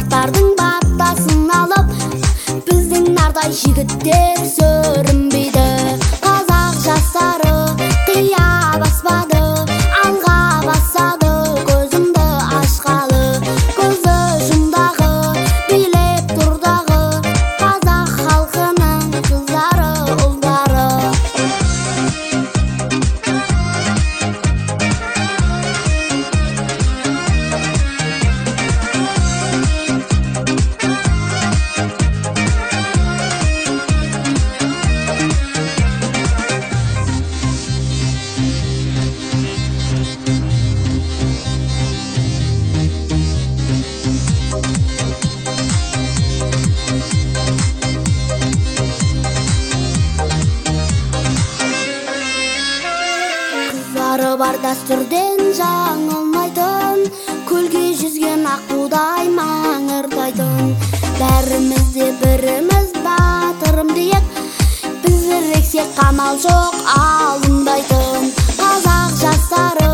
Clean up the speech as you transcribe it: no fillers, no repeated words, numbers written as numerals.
жастардың батасын алып, біздің нардай жігіттер көрінбейді. Қазақ жастары қия баспады, алға басады, көзімді ашқалы. Көзі жұмдағы, билеп тұрдағы, қазақ халқының қыздары, ұлдары. Қыздары бар дәстүрден жаңылмайтын, көлге жүзген аққудай маңыртайтын. Бәріміз де біріміз батырым дейік, біз біріксек қамал жоқ алынбайтын. Қазақ жастары